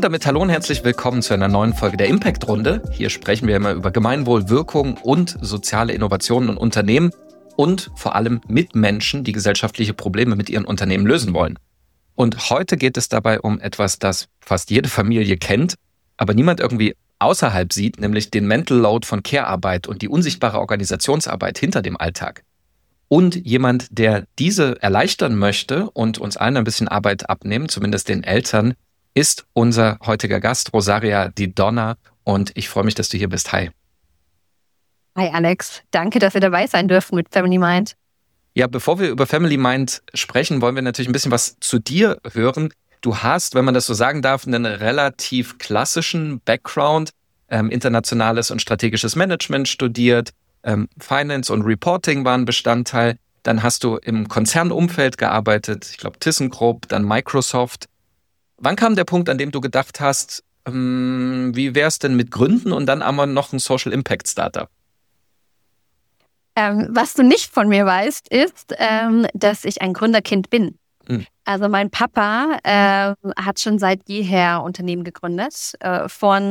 Und damit hallo und herzlich willkommen zu einer neuen Folge der Impact-Runde. Hier sprechen wir immer über Gemeinwohl, Wirkung und soziale Innovationen in Unternehmen und vor allem mit Menschen, die gesellschaftliche Probleme mit ihren Unternehmen lösen wollen. Und heute geht es dabei um etwas, das fast jede Familie kennt, aber niemand irgendwie außerhalb sieht, nämlich den Mental Load von Care-Arbeit und die unsichtbare Organisationsarbeit hinter dem Alltag. Und jemand, der diese erleichtern möchte und uns allen ein bisschen Arbeit abnehmen, zumindest den Eltern, ist unser heutiger Gast, Rosaria Di Donna. Und ich freue mich, dass du hier bist. Hi. Hi Alex, danke, dass wir dabei sein dürfen mit Family Mind. Ja, bevor wir über Family Mind sprechen, wollen wir natürlich ein bisschen was zu dir hören. Du hast, wenn man das so sagen darf, einen relativ klassischen Background, internationales und strategisches Management studiert, Finance und Reporting waren Bestandteil. Dann hast du im Konzernumfeld gearbeitet, ich glaube ThyssenKrupp, dann Microsoft. Wann kam der Punkt, an dem du gedacht hast, wie wäre es denn mit Gründen und dann aber noch ein Social Impact Startup? Was du nicht von mir weißt, ist, dass ich ein Gründerkind bin. Also mein Papa hat schon seit jeher Unternehmen gegründet. Er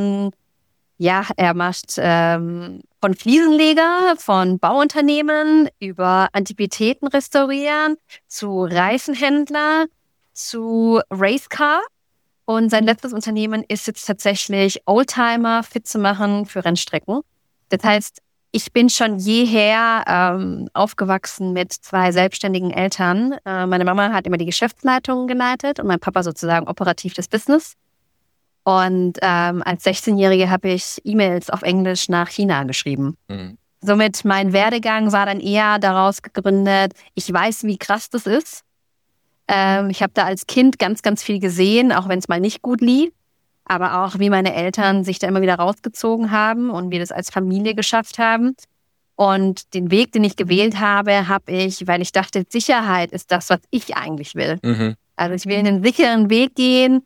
macht von Fliesenleger, von Bauunternehmen über Antiquitäten restaurieren, zu Reifenhändler, zu Racecar. Und sein letztes Unternehmen ist jetzt tatsächlich Oldtimer fit zu machen für Rennstrecken. Das heißt, ich bin schon jeher aufgewachsen mit zwei selbstständigen Eltern. Meine Mama hat immer die Geschäftsleitung geleitet und mein Papa sozusagen operativ das Business. Und als 16-Jährige habe ich E-Mails auf Englisch nach China geschrieben. Somit mein Werdegang war dann eher daraus gegründet, ich weiß, wie krass das ist. Ich habe da als Kind ganz, ganz viel gesehen, auch wenn es mal nicht gut lief. Aber auch, wie meine Eltern sich da immer wieder rausgezogen haben und wir das als Familie geschafft haben. Und den Weg, den ich gewählt habe, habe ich, weil ich dachte, Sicherheit ist das, was ich eigentlich will. Also ich will einen sicheren Weg gehen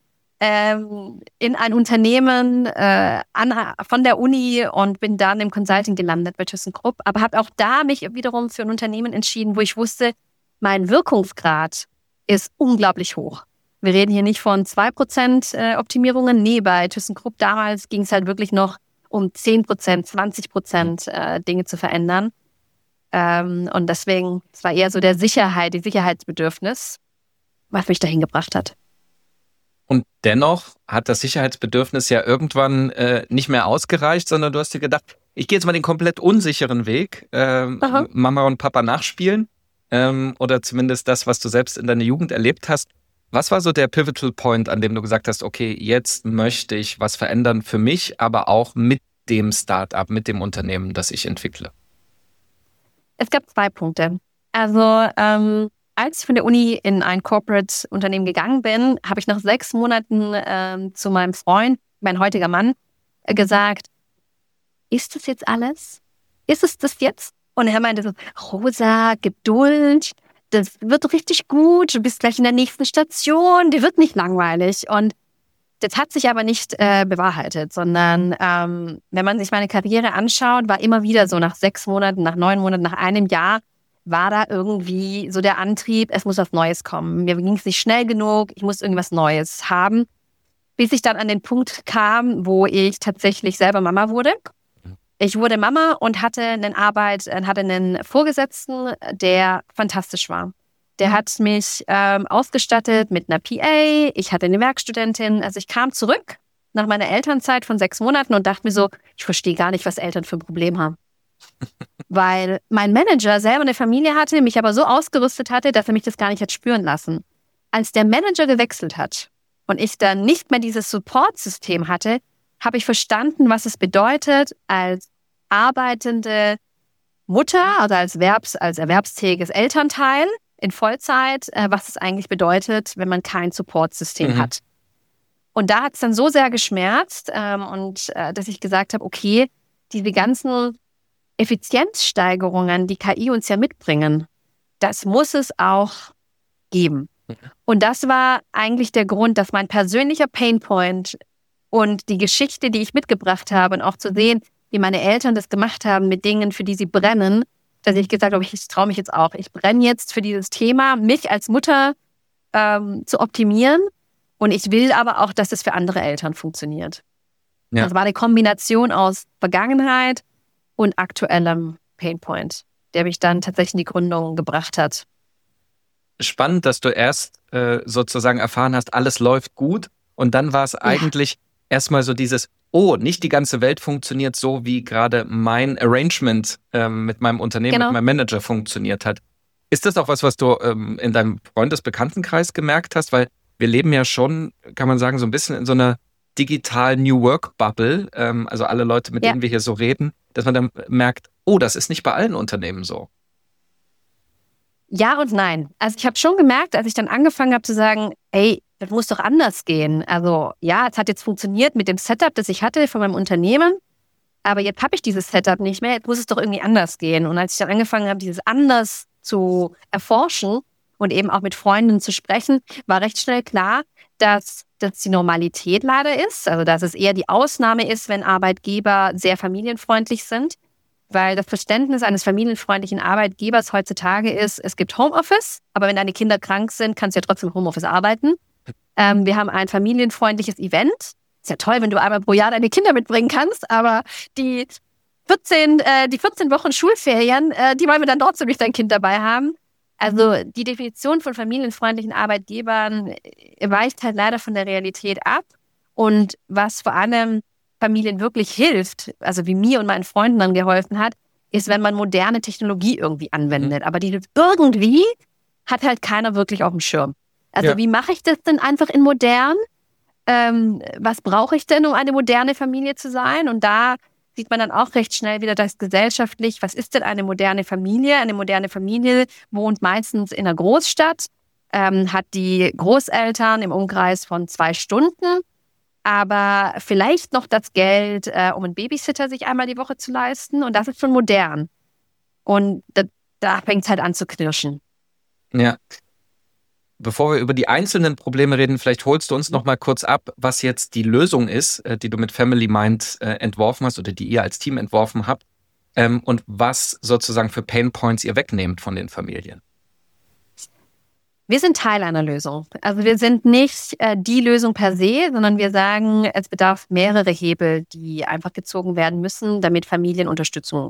in ein Unternehmen von der Uni und bin dann im Consulting gelandet bei ThyssenKrupp. Aber habe auch da mich wiederum für ein Unternehmen entschieden, wo ich wusste, mein Wirkungsgrad ist unglaublich hoch. Wir reden hier nicht von 2% Optimierungen. Nee, bei ThyssenKrupp damals ging es halt wirklich noch um 10%, 20% Dinge zu verändern. Und deswegen, es war eher so die Sicherheitsbedürfnis, was mich dahin gebracht hat. Und dennoch hat das Sicherheitsbedürfnis ja irgendwann nicht mehr ausgereicht, sondern du hast dir gedacht, ich gehe jetzt mal den komplett unsicheren Weg, Mama und Papa nachspielen. Oder zumindest das, was du selbst in deiner Jugend erlebt hast. Was war so der Pivotal Point, an dem du gesagt hast, okay, jetzt möchte ich was verändern für mich, aber auch mit dem Startup, mit dem Unternehmen, das ich entwickle? Es gab 2 Punkte. Also als ich von der Uni in ein Corporate-Unternehmen gegangen bin, habe ich nach 6 Monaten zu meinem Freund, mein heutiger Mann, gesagt, ist das jetzt alles? Ist es das jetzt? Und er meinte so, Rosa, Geduld, das wird richtig gut, du bist gleich in der nächsten Station, dir wird nicht langweilig. Und das hat sich aber nicht bewahrheitet, sondern wenn man sich meine Karriere anschaut, war immer wieder so nach 6 Monaten, nach 9 Monaten, nach einem Jahr, war da irgendwie so der Antrieb, es muss was Neues kommen. Mir ging es nicht schnell genug, ich muss irgendwas Neues haben. Bis ich dann an den Punkt kam, wo ich tatsächlich selber Mama wurde. Ich wurde Mama und hatte einen Vorgesetzten, der fantastisch war. Der hat mich ausgestattet mit einer PA, ich hatte eine Werkstudentin. Also ich kam zurück nach meiner Elternzeit von 6 Monaten und dachte mir so, ich verstehe gar nicht, was Eltern für ein Problem haben. Weil mein Manager selber eine Familie hatte, mich aber so ausgerüstet hatte, dass er mich das gar nicht hat spüren lassen. Als der Manager gewechselt hat und ich dann nicht mehr dieses Support-System hatte, habe ich verstanden, was es bedeutet, als arbeitende Mutter, also als erwerbsfähiges Elternteil in Vollzeit, was es eigentlich bedeutet, wenn man kein Support-System hat. Und da hat es dann so sehr geschmerzt, dass ich gesagt habe, okay, diese ganzen Effizienzsteigerungen, die KI uns ja mitbringen, das muss es auch geben. Und das war eigentlich der Grund, dass mein persönlicher Painpoint und die Geschichte, die ich mitgebracht habe und auch zu sehen, wie meine Eltern das gemacht haben mit Dingen, für die sie brennen, dass ich gesagt habe, ich traue mich jetzt auch. Ich brenne jetzt für dieses Thema, mich als Mutter zu optimieren Und ich will aber auch, dass es für andere Eltern funktioniert. Ja. Das war eine Kombination aus Vergangenheit und aktuellem Painpoint, der mich dann tatsächlich in die Gründung gebracht hat. Spannend, dass du erst sozusagen erfahren hast, alles läuft gut und dann war es eigentlich erstmal so dieses, oh, nicht die ganze Welt funktioniert so, wie gerade mein Arrangement mit meinem Unternehmen, mit meinem Manager funktioniert hat. Ist das auch was du in deinem Freundesbekanntenkreis gemerkt hast? Weil wir leben ja schon, kann man sagen, so ein bisschen in so einer digital New Work Bubble, also alle Leute, mit denen wir hier so reden, dass man dann merkt, oh, das ist nicht bei allen Unternehmen so. Ja und nein. Also ich habe schon gemerkt, als ich dann angefangen habe zu sagen, ey, das muss doch anders gehen. Also ja, es hat jetzt funktioniert mit dem Setup, das ich hatte von meinem Unternehmen, aber jetzt habe ich dieses Setup nicht mehr, jetzt muss es doch irgendwie anders gehen. Und als ich dann angefangen habe, dieses anders zu erforschen und eben auch mit Freunden zu sprechen, war recht schnell klar, dass das die Normalität leider ist, also dass es eher die Ausnahme ist, wenn Arbeitgeber sehr familienfreundlich sind. Weil das Verständnis eines familienfreundlichen Arbeitgebers heutzutage ist, es gibt Homeoffice, aber wenn deine Kinder krank sind, kannst du ja trotzdem Homeoffice arbeiten. Wir haben ein familienfreundliches Event. Ist ja toll, wenn du einmal pro Jahr deine Kinder mitbringen kannst, aber die 14 Wochen Schulferien, die wollen wir dann trotzdem nicht dein Kind dabei haben. Also die Definition von familienfreundlichen Arbeitgebern weicht halt leider von der Realität ab. Und was vor allem Familien wirklich hilft, also wie mir und meinen Freunden dann geholfen hat, ist, wenn man moderne Technologie irgendwie anwendet. Aber die irgendwie hat halt keiner wirklich auf dem Schirm. Also wie mache ich das denn einfach in modern? Was brauche ich denn, um eine moderne Familie zu sein? Und da sieht man dann auch recht schnell wieder das gesellschaftlich, was ist denn eine moderne Familie? Eine moderne Familie wohnt meistens in einer Großstadt, hat die Großeltern im Umkreis von 2 Stunden, aber vielleicht noch das Geld, um einen Babysitter sich einmal die Woche zu leisten. Und das ist schon modern. Und da fängt es halt an zu knirschen. Ja. Bevor wir über die einzelnen Probleme reden, vielleicht holst du uns noch mal kurz ab, was jetzt die Lösung ist, die du mit Family Mind entworfen hast oder die ihr als Team entworfen habt und was sozusagen für Pain Points ihr wegnehmt von den Familien. Wir sind Teil einer Lösung. Also wir sind nicht die Lösung per se, sondern wir sagen, es bedarf mehrere Hebel, die einfach gezogen werden müssen, damit Familien Unterstützung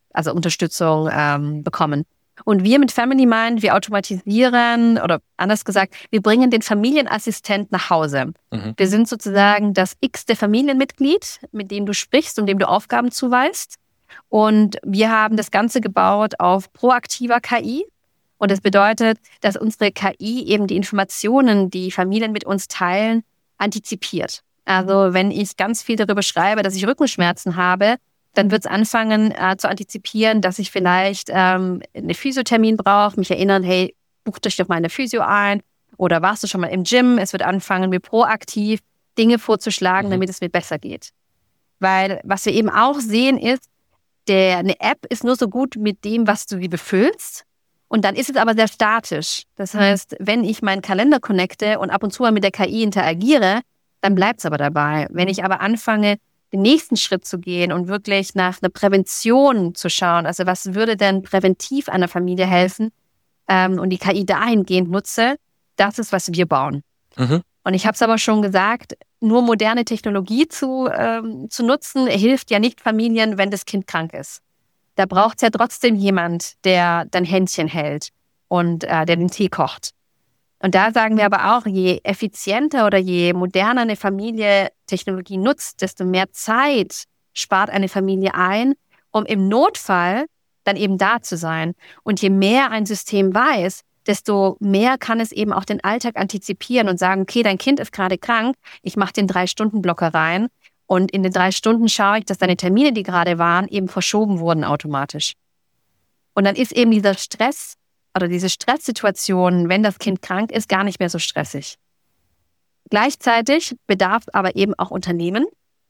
bekommen. Und wir mit Family Mind, wir automatisieren oder anders gesagt, wir bringen den Familienassistent nach Hause. Wir sind sozusagen das x-te Familienmitglied, mit dem du sprichst und dem du Aufgaben zuweist. Und wir haben das Ganze gebaut auf proaktiver KI. Und das bedeutet, dass unsere KI eben die Informationen, die Familien mit uns teilen, antizipiert. Also wenn ich ganz viel darüber schreibe, dass ich Rückenschmerzen habe, dann wird es anfangen zu antizipieren, dass ich vielleicht einen Physiothermin brauche, mich erinnern, hey, buch dich doch mal eine Physio ein oder warst du schon mal im Gym? Es wird anfangen, mir proaktiv Dinge vorzuschlagen, damit es mir besser geht. Weil was wir eben auch sehen ist, eine App ist nur so gut mit dem, was du sie befüllst. Und dann ist es aber sehr statisch. Das heißt, wenn ich meinen Kalender connecte und ab und zu mal mit der KI interagiere, dann bleibt es aber dabei. Wenn ich aber anfange, den nächsten Schritt zu gehen und wirklich nach einer Prävention zu schauen, also was würde denn präventiv einer Familie helfen und die KI dahingehend nutze, das ist, was wir bauen. Und ich habe es aber schon gesagt, nur moderne Technologie zu nutzen, hilft ja nicht Familien, wenn das Kind krank ist. Da braucht es ja trotzdem jemand, der dein Händchen hält und der den Tee kocht. Und da sagen wir aber auch, je effizienter oder je moderner eine Familie Technologie nutzt, desto mehr Zeit spart eine Familie ein, um im Notfall dann eben da zu sein. Und je mehr ein System weiß, desto mehr kann es eben auch den Alltag antizipieren und sagen, okay, dein Kind ist gerade krank, ich mache den 3-Stunden-Blocker rein. Und in den 3 Stunden schaue ich, dass deine Termine, die gerade waren, eben verschoben wurden automatisch. Und dann ist eben dieser Stress oder diese Stresssituation, wenn das Kind krank ist, gar nicht mehr so stressig. Gleichzeitig bedarf aber eben auch Unternehmen.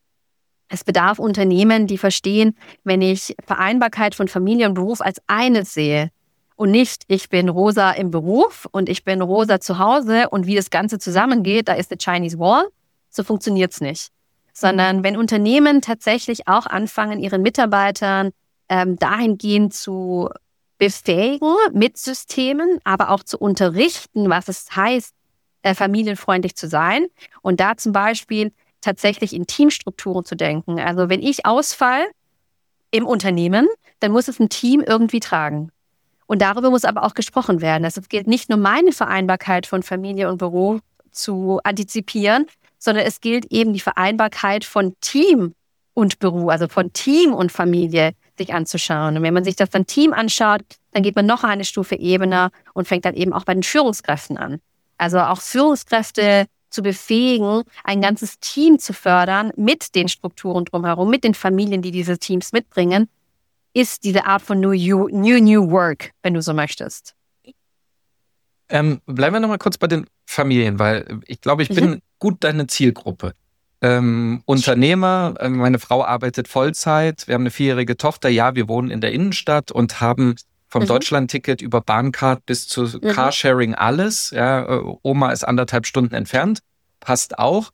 Es bedarf Unternehmen, die verstehen, wenn ich Vereinbarkeit von Familie und Beruf als eines sehe und nicht, ich bin Rosa im Beruf und ich bin Rosa zu Hause und wie das Ganze zusammengeht, da ist der Chinese Wall, so funktioniert es nicht. Sondern wenn Unternehmen tatsächlich auch anfangen, ihren Mitarbeitern dahingehend zu befähigen mit Systemen, aber auch zu unterrichten, was es heißt, familienfreundlich zu sein und da zum Beispiel tatsächlich in Teamstrukturen zu denken. Also wenn ich ausfall im Unternehmen, dann muss es ein Team irgendwie tragen. Und darüber muss aber auch gesprochen werden. Also es gilt nicht nur meine Vereinbarkeit von Familie und Büro zu antizipieren, sondern es gilt eben die Vereinbarkeit von Team und Büro, also von Team und Familie sich anzuschauen. Und wenn man sich das dann Team anschaut, dann geht man noch eine Stufe Ebene und fängt dann eben auch bei den Führungskräften an. Also auch Führungskräfte zu befähigen, ein ganzes Team zu fördern mit den Strukturen drumherum, mit den Familien, die diese Teams mitbringen, ist diese Art von New Work, wenn du so möchtest. Bleiben wir nochmal kurz bei den Familien, weil ich glaube, ich bin gut deine Zielgruppe. Unternehmer, meine Frau arbeitet Vollzeit, wir haben eine 4-jährige Tochter, ja, wir wohnen in der Innenstadt und haben vom Deutschlandticket über Bahncard bis zu Carsharing alles. Ja, Oma ist 1,5 Stunden entfernt, passt auch.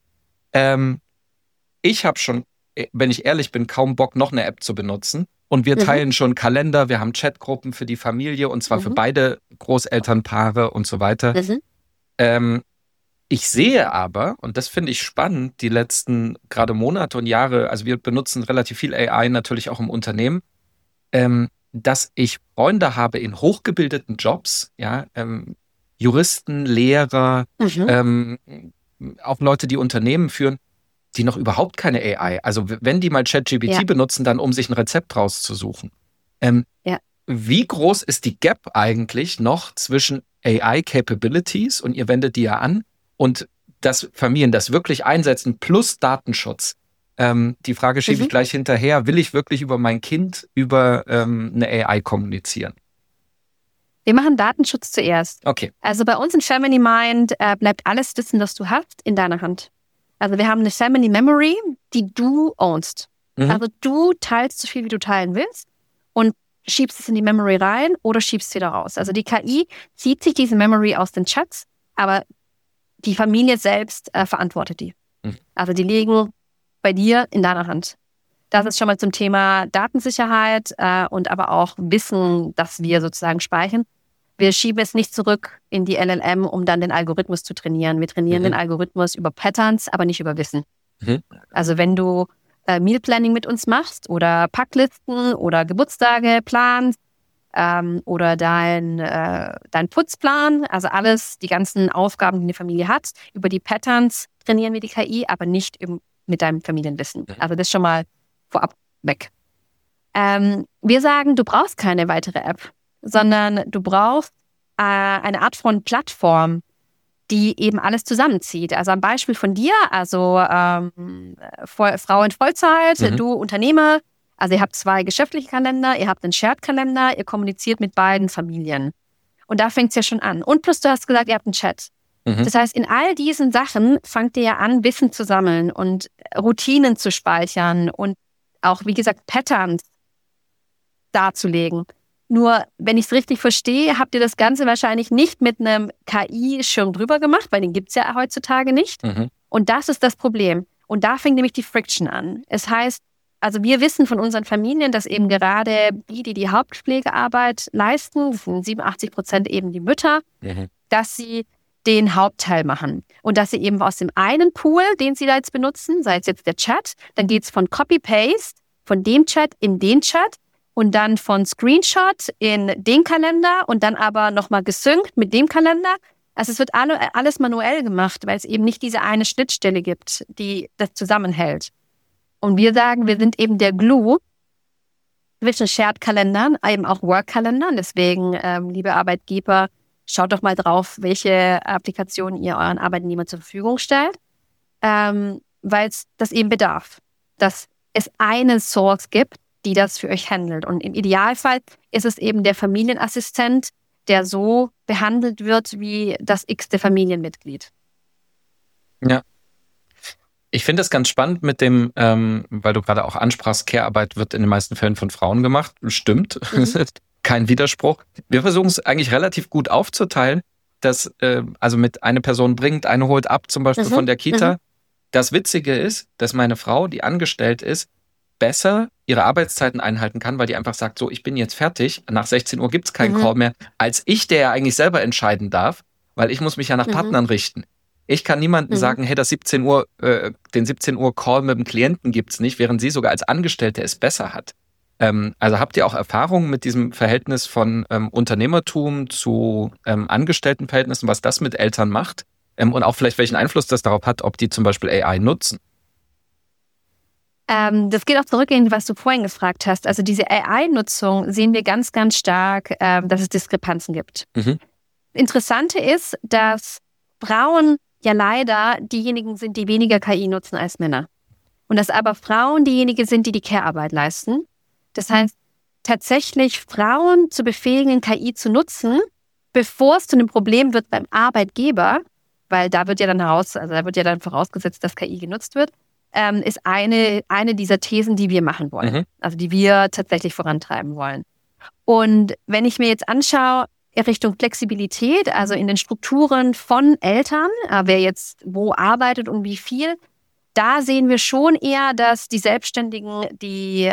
Ich habe schon, wenn ich ehrlich bin, kaum Bock, noch eine App zu benutzen. Und wir teilen schon Kalender, wir haben Chatgruppen für die Familie und zwar für beide Großelternpaare und so weiter. Ich sehe aber, und das finde ich spannend, die letzten gerade Monate und Jahre, also wir benutzen relativ viel AI natürlich auch im Unternehmen, dass ich Freunde habe in hochgebildeten Jobs, ja, Juristen, Lehrer, auch Leute, die Unternehmen führen, die noch überhaupt keine AI, also wenn die mal ChatGPT benutzen, dann um sich ein Rezept rauszusuchen. Wie groß ist die Gap eigentlich noch zwischen AI-Capabilities, und ihr wendet die ja an, und dass Familien das wirklich einsetzen, plus Datenschutz? Die Frage schiebe ich gleich hinterher. Will ich wirklich über mein Kind über eine AI kommunizieren? Wir machen Datenschutz zuerst. Okay. Also bei uns in Family Mind bleibt alles Wissen, das du hast, in deiner Hand. Also wir haben eine Family Memory, die du ownst. Also du teilst so viel, wie du teilen willst und schiebst es in die Memory rein oder schiebst es wieder raus. Also die KI zieht sich diese Memory aus den Chats, aber die Familie selbst verantwortet die. Also die liegen bei dir in deiner Hand. Das ist schon mal zum Thema Datensicherheit und aber auch Wissen, das wir sozusagen speichern. Wir schieben es nicht zurück in die LLM, um dann den Algorithmus zu trainieren. Wir trainieren den Algorithmus über Patterns, aber nicht über Wissen. Also wenn du Meal Planning mit uns machst oder Packlisten oder Geburtstage planst oder dein Putzplan, also alles, die ganzen Aufgaben, die eine Familie hat, über die Patterns trainieren wir die KI, aber nicht mit deinem Familienwissen. Also das schon mal vorab weg. Wir sagen, du brauchst keine weitere App, sondern du brauchst eine Art von Plattform, die eben alles zusammenzieht. Also ein Beispiel von dir, also Frau in Vollzeit, du Unternehmer, also ihr habt 2 geschäftliche Kalender, ihr habt einen Shared-Kalender, ihr kommuniziert mit beiden Familien. Und da fängt es ja schon an. Und plus du hast gesagt, ihr habt einen Chat. Das heißt, in all diesen Sachen fangt ihr ja an, Wissen zu sammeln und Routinen zu speichern und auch, wie gesagt, Patterns darzulegen. Nur, wenn ich es richtig verstehe, habt ihr das Ganze wahrscheinlich nicht mit einem KI-Schirm drüber gemacht, weil den gibt es ja heutzutage nicht. Und das ist das Problem. Und da fängt nämlich die Friction an. Es heißt, also wir wissen von unseren Familien, dass eben gerade die Hauptpflegearbeit leisten, das sind 87% eben die Mütter, dass sie den Hauptteil machen. Und dass sie eben aus dem einen Pool, den sie da jetzt benutzen, sei es jetzt der Chat, dann geht es von Copy-Paste, von dem Chat in den Chat und dann von Screenshot in den Kalender und dann aber nochmal gesynkt mit dem Kalender. Also es wird alles manuell gemacht, weil es eben nicht diese eine Schnittstelle gibt, die das zusammenhält. Und wir sagen, wir sind eben der Glue zwischen Shared-Kalendern, eben auch Work-Kalendern. Deswegen, liebe Arbeitgeber, schaut doch mal drauf, welche Applikationen ihr euren Arbeitnehmern zur Verfügung stellt, weil es das eben bedarf, dass es eine Source gibt, die das für euch handelt. Und im Idealfall ist es eben der Familienassistent, der so behandelt wird wie das x-te Familienmitglied. Ja. Ich finde das ganz spannend mit dem, weil du gerade auch ansprachst, Care-Arbeit wird in den meisten Fällen von Frauen gemacht. Stimmt. Kein Widerspruch. Wir versuchen es eigentlich relativ gut aufzuteilen, dass also mit eine Person bringt, eine holt ab, zum Beispiel von der Kita. Das Witzige ist, dass meine Frau, die angestellt ist, besser ihre Arbeitszeiten einhalten kann, weil die einfach sagt, so, ich bin jetzt fertig, nach 16 Uhr gibt's keinen Call mehr, als ich, der ja eigentlich selber entscheiden darf, weil ich muss mich ja nach Partnern richten. Ich kann niemandem sagen, hey, das 17 Uhr, den 17 Uhr Call mit dem Klienten gibt's nicht, während sie sogar als Angestellte es besser hat. Also habt ihr auch Erfahrungen mit diesem Verhältnis von Unternehmertum zu Angestelltenverhältnissen, was das mit Eltern macht? Und auch vielleicht welchen Einfluss das darauf hat, ob die zum Beispiel AI nutzen? Das geht auch zurück in, was du vorhin gefragt hast. Also diese AI-Nutzung sehen wir ganz, ganz stark, dass es Diskrepanzen gibt. Interessante ist, dass Frauen ja leider diejenigen sind, die weniger KI nutzen als Männer. Und dass aber Frauen diejenigen sind, die die Care-Arbeit leisten. Das heißt, tatsächlich Frauen zu befähigen, KI zu nutzen, bevor es zu einem Problem wird beim Arbeitgeber, weil da wird ja dann vorausgesetzt, dass KI genutzt wird, ist eine dieser Thesen, die wir machen wollen. Also die wir tatsächlich vorantreiben wollen. Und wenn ich mir jetzt anschaue, Richtung Flexibilität, also in den Strukturen von Eltern, wer jetzt wo arbeitet und wie viel, da sehen wir schon eher, dass die Selbstständigen, die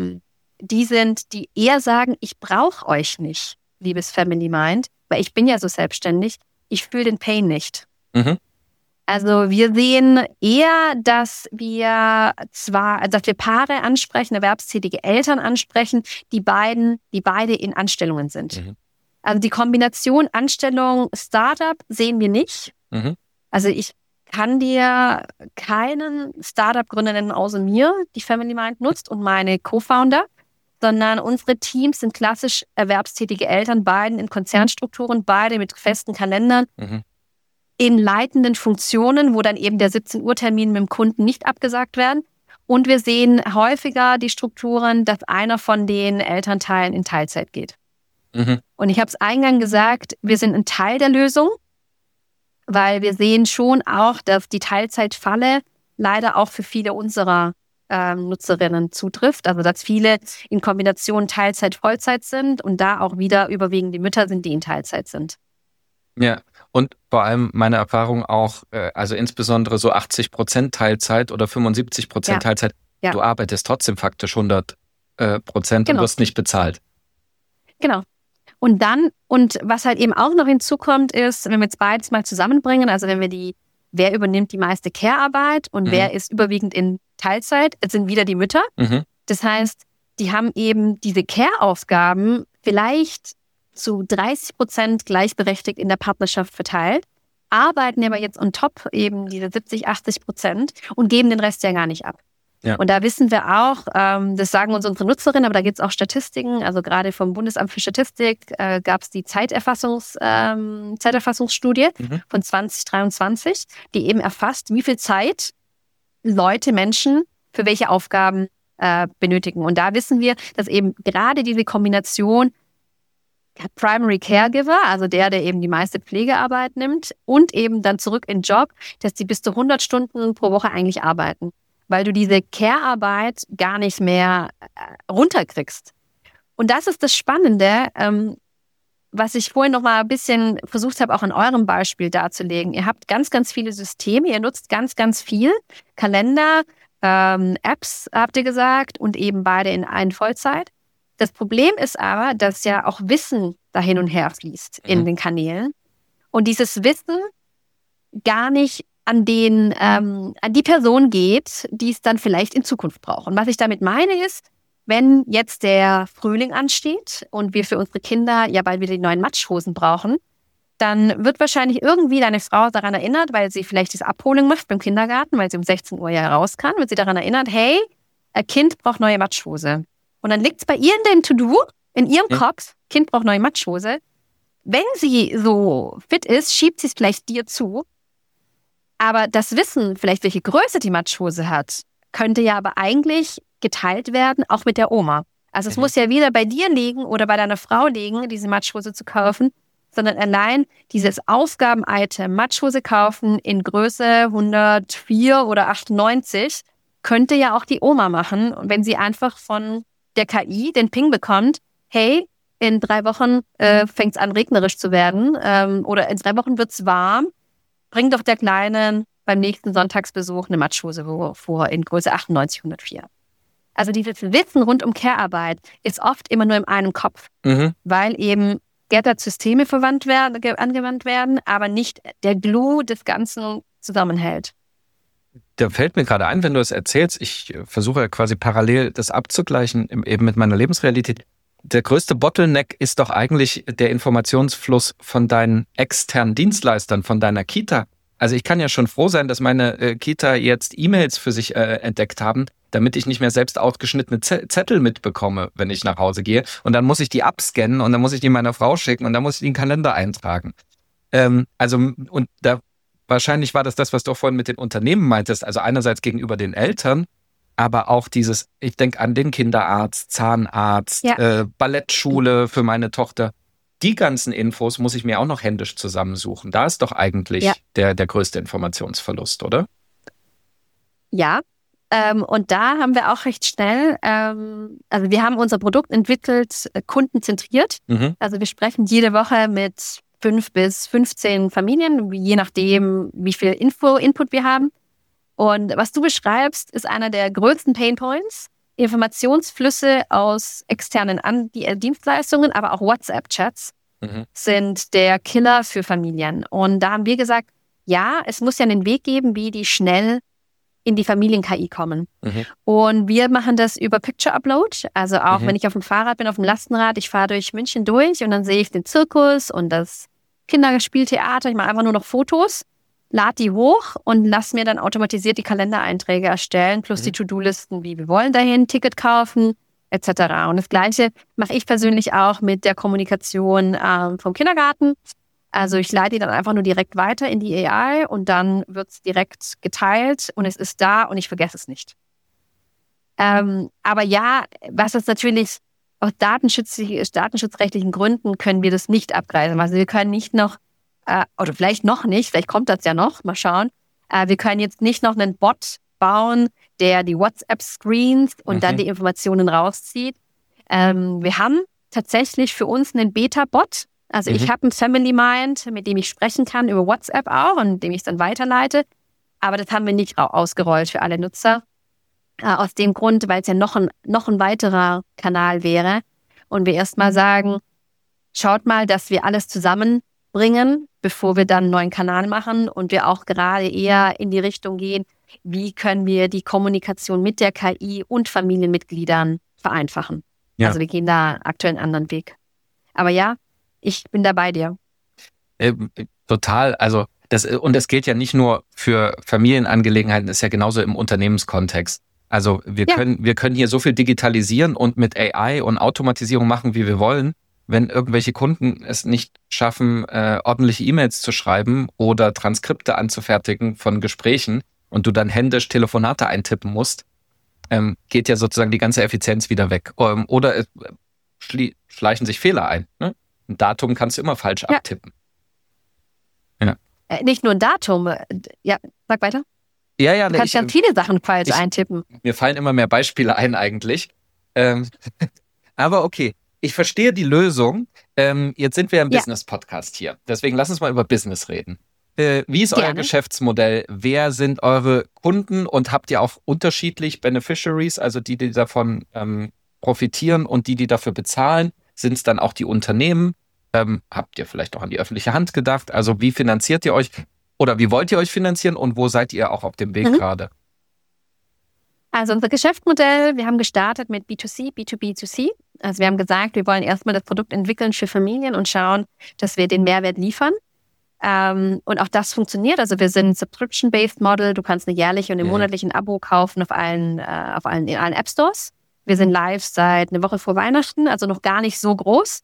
sind, die eher sagen, ich brauche euch nicht, liebes Family Mind, weil ich bin ja so selbstständig, ich fühle den Pain nicht. Also wir sehen eher, dass wir Paare ansprechen, erwerbstätige Eltern ansprechen, die beide in Anstellungen sind. Also die Kombination Anstellung, Startup sehen wir nicht. Also ich kann dir keinen Startup-Gründer nennen außer mir, die Family Mind nutzt und meine Co-Founder, sondern unsere Teams sind klassisch erwerbstätige Eltern, beide in Konzernstrukturen, beide mit festen Kalendern, in leitenden Funktionen, wo dann eben der 17-Uhr-Termin mit dem Kunden nicht abgesagt werden. Und wir sehen häufiger die Strukturen, dass einer von den Elternteilen in Teilzeit geht. Und ich habe es eingangs gesagt, wir sind ein Teil der Lösung, weil wir sehen schon auch, dass die Teilzeitfalle leider auch für viele unserer Nutzerinnen zutrifft. Also dass viele in Kombination Teilzeit, Vollzeit sind und da auch wieder überwiegend die Mütter sind, die in Teilzeit sind. Ja, und vor allem meine Erfahrung auch, also insbesondere so 80% Teilzeit oder 75% Teilzeit, du arbeitest trotzdem faktisch 100% und wirst nicht bezahlt. Genau. Und was halt eben auch noch hinzukommt, ist, wenn wir jetzt beides mal zusammenbringen, also wenn wir wer übernimmt die meiste Care-Arbeit und wer ist überwiegend in Teilzeit, es sind wieder die Mütter. Das heißt, die haben eben diese Care-Aufgaben vielleicht zu 30% gleichberechtigt in der Partnerschaft verteilt, arbeiten aber jetzt on top eben diese 70-80% und geben den Rest ja gar nicht ab. Ja. Und da wissen wir auch, das sagen uns unsere Nutzerinnen, aber da gibt es auch Statistiken, also gerade vom Bundesamt für Statistik gab es die Zeiterfassungsstudie von 2023, die eben erfasst, wie viel Zeit Menschen für welche Aufgaben benötigen. Und da wissen wir, dass eben gerade diese Kombination Primary Caregiver, also der eben die meiste Pflegearbeit nimmt und eben dann zurück in den Job, dass die bis zu 100 Stunden pro Woche eigentlich arbeiten, weil du diese Care-Arbeit gar nicht mehr runterkriegst. Und das ist das Spannende, was ich vorhin noch mal ein bisschen versucht habe, auch an eurem Beispiel darzulegen. Ihr habt ganz, ganz viele Systeme, ihr nutzt ganz, ganz viel. Kalender, Apps, habt ihr gesagt, und eben beide in Vollzeit. Das Problem ist aber, dass ja auch Wissen da hin und her fließt in den Kanälen und dieses Wissen gar nicht an die Person geht, die es dann vielleicht in Zukunft braucht. Und was ich damit meine ist, wenn jetzt der Frühling ansteht und wir für unsere Kinder ja bald wieder die neuen Matschhosen brauchen, dann wird wahrscheinlich irgendwie deine Frau daran erinnert, weil sie vielleicht diese Abholung macht beim Kindergarten, weil sie um 16 Uhr ja raus kann, wird sie daran erinnert, hey, ein Kind braucht neue Matschhose. Und dann liegt es bei ihr in dem To-Do, in ihrem Kopf, Kind braucht neue Matschhose. Wenn sie so fit ist, schiebt sie es vielleicht dir zu. Aber das Wissen, vielleicht welche Größe die Matschhose hat, könnte ja aber eigentlich geteilt werden, auch mit der Oma. Also es muss ja weder bei dir liegen oder bei deiner Frau liegen, diese Matschhose zu kaufen, sondern allein dieses Aufgaben-Item, Matschhose kaufen in Größe 104 oder 98, könnte ja auch die Oma machen, wenn sie einfach von der KI den Ping bekommt, hey, in 3 Wochen fängt es an regnerisch zu werden oder in 3 Wochen wird es warm, bring doch der Kleinen beim nächsten Sonntagsbesuch eine Matschhose vor in Größe 98, 104. Also dieses Wissen rund um Care-Arbeit ist oft immer nur in einem Kopf, weil eben Scattered-Systeme angewandt werden, aber nicht der Glue des Ganzen zusammenhält. Da fällt mir gerade ein, wenn du es erzählst, ich versuche ja quasi parallel das abzugleichen, eben mit meiner Lebensrealität. Der größte Bottleneck ist doch eigentlich der Informationsfluss von deinen externen Dienstleistern, von deiner Kita. Also ich kann ja schon froh sein, dass meine Kita jetzt E-Mails für sich entdeckt haben, damit ich nicht mehr selbst ausgeschnittene Zettel mitbekomme, wenn ich nach Hause gehe. Und dann muss ich die abscannen und dann muss ich die meiner Frau schicken und dann muss ich die in den Kalender eintragen. Und da wahrscheinlich war das, was du auch vorhin mit den Unternehmen meintest, also einerseits gegenüber den Eltern, aber auch dieses, ich denke an den Kinderarzt, Zahnarzt, Ballettschule für meine Tochter. Die ganzen Infos muss ich mir auch noch händisch zusammensuchen. Da ist doch eigentlich der größte Informationsverlust, oder? Ja, und da haben wir auch recht schnell, also wir haben unser Produkt entwickelt, kundenzentriert. Also wir sprechen jede Woche mit 5 bis 15 Familien, je nachdem, wie viel Input wir haben. Und was du beschreibst, ist einer der größten Painpoints. Informationsflüsse aus externen Dienstleistungen, aber auch WhatsApp-Chats sind der Killer für Familien. Und da haben wir gesagt, ja, es muss ja einen Weg geben, wie die schnell in die Familien-KI kommen. Und wir machen das über Picture-Upload. Also auch wenn ich auf dem Fahrrad bin, auf dem Lastenrad, ich fahre durch München durch und dann sehe ich den Zirkus und das Kinderspieltheater. Ich mache einfach nur noch Fotos, lade die hoch und lass mir dann automatisiert die Kalendereinträge erstellen, plus die To-Do-Listen, wie wir wollen dahin, Ticket kaufen, etc. Und das Gleiche mache ich persönlich auch mit der Kommunikation vom Kindergarten. Also ich leite die dann einfach nur direkt weiter in die AI und dann wird es direkt geteilt und es ist da und ich vergesse es nicht. Aber ja, was ist natürlich aus datenschutzrechtlichen Gründen können wir das nicht abgreifen. Also wir können nicht noch, oder vielleicht noch nicht, vielleicht kommt das ja noch, mal schauen. Wir können jetzt nicht noch einen Bot bauen, der die WhatsApp screens und dann die Informationen rauszieht. Wir haben tatsächlich für uns einen Beta-Bot. Also ich habe einen Family Mind, mit dem ich sprechen kann, über WhatsApp auch und dem ich es dann weiterleite. Aber das haben wir nicht ausgerollt für alle Nutzer. Aus dem Grund, weil es ja noch ein weiterer Kanal wäre. Und wir erstmal sagen, schaut mal, dass wir alles zusammenbringen, bevor wir dann einen neuen Kanal machen. Und wir auch gerade eher in die Richtung gehen, wie können wir die Kommunikation mit der KI und Familienmitgliedern vereinfachen. Ja. Also wir gehen da aktuell einen anderen Weg. Aber ja, ich bin da bei dir. Total. Also das gilt ja nicht nur für Familienangelegenheiten, das ist ja genauso im Unternehmenskontext. Also wir können hier so viel digitalisieren und mit AI und Automatisierung machen, wie wir wollen. Wenn irgendwelche Kunden es nicht schaffen, ordentliche E-Mails zu schreiben oder Transkripte anzufertigen von Gesprächen und du dann händisch Telefonate eintippen musst, geht ja sozusagen die ganze Effizienz wieder weg. Oder es schleichen sich Fehler ein. Ne? Ein Datum kannst du immer falsch abtippen. Ja. Nicht nur ein Datum. Ja, sag weiter. Ja, du kannst ganz viele Sachen falsch eintippen. Mir fallen immer mehr Beispiele ein eigentlich. Aber okay, ich verstehe die Lösung. Jetzt sind wir im Business-Podcast hier. Deswegen lass uns mal über Business reden. Wie ist euer Geschäftsmodell? Wer sind eure Kunden und habt ihr auch unterschiedlich Beneficiaries, also die davon profitieren und die dafür bezahlen? Sind es dann auch die Unternehmen? Habt ihr vielleicht auch an die öffentliche Hand gedacht? Also wie finanziert ihr euch? Oder wie wollt ihr euch finanzieren und wo seid ihr auch auf dem Weg gerade? Also unser Geschäftsmodell, wir haben gestartet mit B2C, B2B, B2C. Also wir haben gesagt, wir wollen erstmal das Produkt entwickeln für Familien und schauen, dass wir den Mehrwert liefern. Und auch das funktioniert. Also wir sind ein Subscription-Based Model. Du kannst eine jährliche und eine monatliche Abo kaufen in allen App Stores. Wir sind live seit einer Woche vor Weihnachten, also noch gar nicht so groß.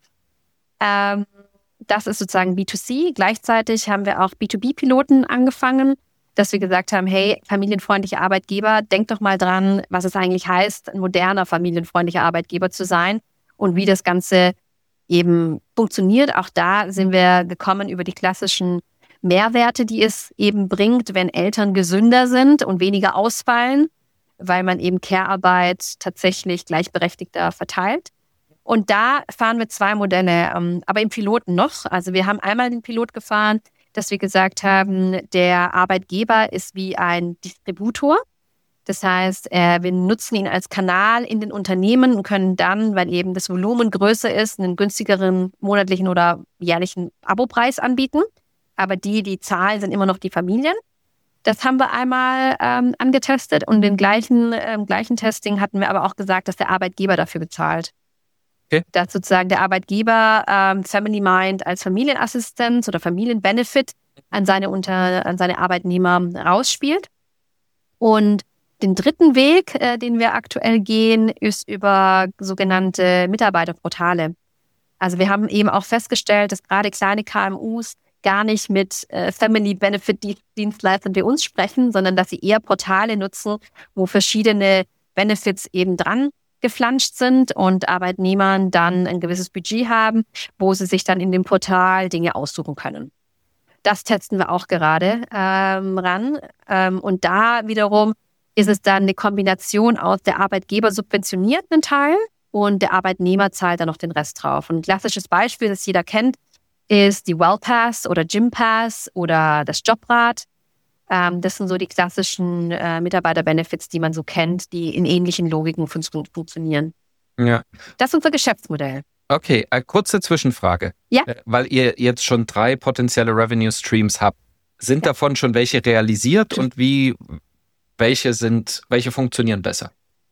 Das ist sozusagen B2C. Gleichzeitig haben wir auch B2B-Piloten angefangen, dass wir gesagt haben, hey, familienfreundliche Arbeitgeber, denkt doch mal dran, was es eigentlich heißt, ein moderner, familienfreundlicher Arbeitgeber zu sein und wie das Ganze eben funktioniert. Auch da sind wir gekommen über die klassischen Mehrwerte, die es eben bringt, wenn Eltern gesünder sind und weniger ausfallen, weil man eben Care-Arbeit tatsächlich gleichberechtigter verteilt. Und da fahren wir 2 Modelle, aber im Piloten noch. Also wir haben einmal den Pilot gefahren, dass wir gesagt haben, der Arbeitgeber ist wie ein Distributor. Das heißt, wir nutzen ihn als Kanal in den Unternehmen und können dann, weil eben das Volumen größer ist, einen günstigeren monatlichen oder jährlichen Abopreis anbieten. Aber die zahlen, sind immer noch die Familien. Das haben wir einmal angetestet und im gleichen Testing hatten wir aber auch gesagt, dass der Arbeitgeber dafür bezahlt. Okay. Dass sozusagen der Arbeitgeber Family Mind als Familienassistenz oder Familienbenefit an seine Arbeitnehmer rausspielt. Und den dritten Weg, den wir aktuell gehen, ist über sogenannte Mitarbeiterportale. Also wir haben eben auch festgestellt, dass gerade kleine KMUs gar nicht mit Family Benefit Dienstleistern wie uns sprechen, sondern dass sie eher Portale nutzen, wo verschiedene Benefits eben dran geflanscht sind und Arbeitnehmern dann ein gewisses Budget haben, wo sie sich dann in dem Portal Dinge aussuchen können. Das testen wir auch gerade ran. Und da wiederum ist es dann eine Kombination aus der Arbeitgeber subventionierten Teil und der Arbeitnehmer zahlt dann noch den Rest drauf. Und ein klassisches Beispiel, das jeder kennt, ist die Wellpass oder Gympass oder das Jobrad. Das sind so die klassischen Mitarbeiter-Benefits, die man so kennt, die in ähnlichen Logiken funktionieren. Ja. Das ist unser Geschäftsmodell. Okay, kurze Zwischenfrage. Ja. Weil ihr jetzt schon 3 potenzielle Revenue Streams habt. Sind davon schon welche realisiert und welche funktionieren besser?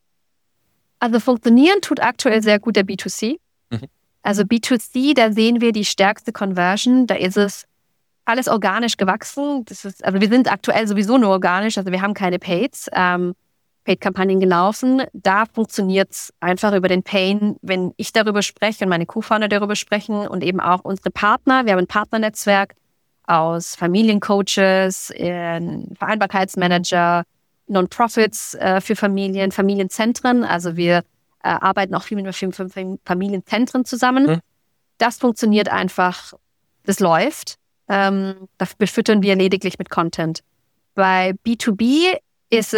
Also funktionieren tut aktuell sehr gut der B2C. Also B2C, da sehen wir die stärkste Conversion. Da ist es alles organisch gewachsen. Also wir sind aktuell sowieso nur organisch, also wir haben keine Paid-Kampagnen gelaufen. Da funktioniert es einfach über den Pain, wenn ich darüber spreche und meine Co-Founder darüber sprechen und eben auch unsere Partner. Wir haben ein Partnernetzwerk aus Familiencoaches, Vereinbarkeitsmanager, Non-Profits für Familien, Familienzentren. Also wir arbeiten auch viel mit Familienzentren zusammen. Das funktioniert einfach, das läuft. Das befüttern wir lediglich mit Content. Bei B2B ist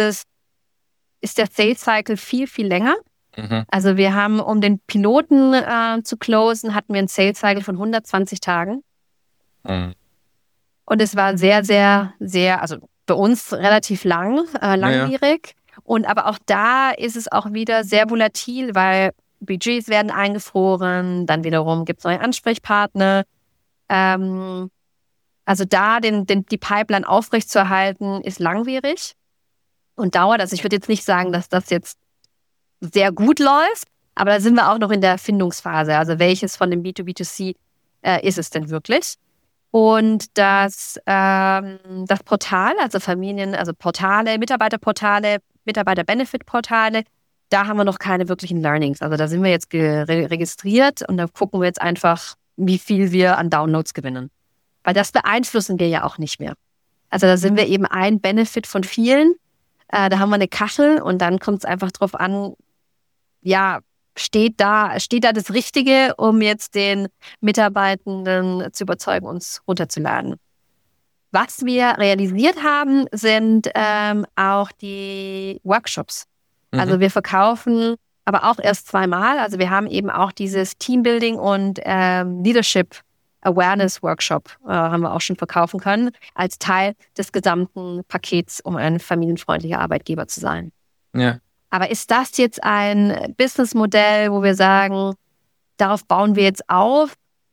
der Sales Cycle viel, viel länger. Also wir haben, um den Piloten zu closen, hatten wir einen Sales Cycle von 120 Tagen. Und es war sehr, sehr, sehr, also für uns relativ langwierig. Ja. Und aber auch da ist es auch wieder sehr volatil, weil Budgets werden eingefroren, dann wiederum gibt es neue Ansprechpartner. Also da die Pipeline aufrechtzuerhalten, ist langwierig und dauert. Also ich würde jetzt nicht sagen, dass das jetzt sehr gut läuft, aber da sind wir auch noch in der Findungsphase. Also welches von dem B2B2C ist es denn wirklich? Und das Portal, also Portale, Mitarbeiterportale, Mitarbeiter-Benefit-Portale, da haben wir noch keine wirklichen Learnings. Also da sind wir jetzt registriert und da gucken wir jetzt einfach, wie viel wir an Downloads gewinnen. Weil das beeinflussen wir ja auch nicht mehr. Also da sind wir eben ein Benefit von vielen. Da haben wir eine Kachel und dann kommt es einfach drauf an, ja, steht da das Richtige, um jetzt den Mitarbeitenden zu überzeugen, uns runterzuladen. Was wir realisiert haben, sind auch die Workshops. Also wir verkaufen aber auch erst 2-mal. Also wir haben eben auch dieses Teambuilding und Leadership Awareness Workshop haben wir auch schon verkaufen können, als Teil des gesamten Pakets, um ein familienfreundlicher Arbeitgeber zu sein. Ja. Aber ist das jetzt ein Businessmodell, wo wir sagen, darauf bauen wir jetzt auf?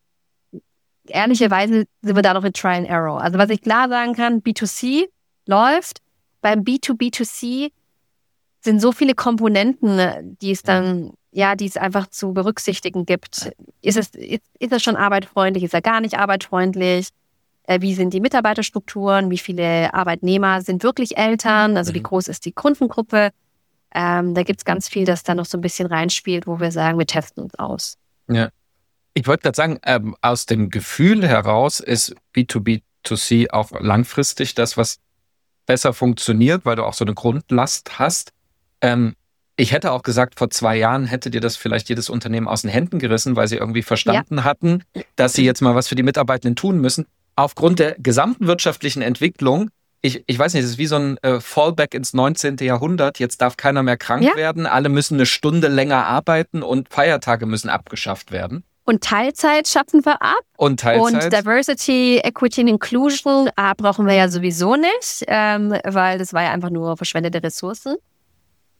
Ehrlicherweise sind wir da noch in Trial and Error. Also was ich klar sagen kann, B2C läuft. Beim B2B2C sind so viele Komponenten, die es einfach zu berücksichtigen gibt. Ist er schon arbeitfreundlich? Ist er gar nicht arbeitfreundlich? Wie sind die Mitarbeiterstrukturen? Wie viele Arbeitnehmer sind wirklich Eltern? Also wie groß ist die Kundengruppe? Da gibt es ganz viel, das da noch so ein bisschen reinspielt, wo wir sagen, wir testen uns aus. Ja. Ich wollte gerade sagen, aus dem Gefühl heraus ist B2B2C auch langfristig das, was besser funktioniert, weil du auch so eine Grundlast hast. Ich hätte auch gesagt, vor 2 Jahren hätte dir das vielleicht jedes Unternehmen aus den Händen gerissen, weil sie irgendwie verstanden hatten, dass sie jetzt mal was für die Mitarbeitenden tun müssen. Aufgrund der gesamten wirtschaftlichen Entwicklung, ich weiß nicht, es ist wie so ein Fallback ins 19. Jahrhundert. Jetzt darf keiner mehr krank werden, alle müssen eine Stunde länger arbeiten und Feiertage müssen abgeschafft werden. Und Teilzeit schaffen wir ab. Und Diversity, Equity und Inclusion brauchen wir ja sowieso nicht, weil das war ja einfach nur verschwendete Ressourcen.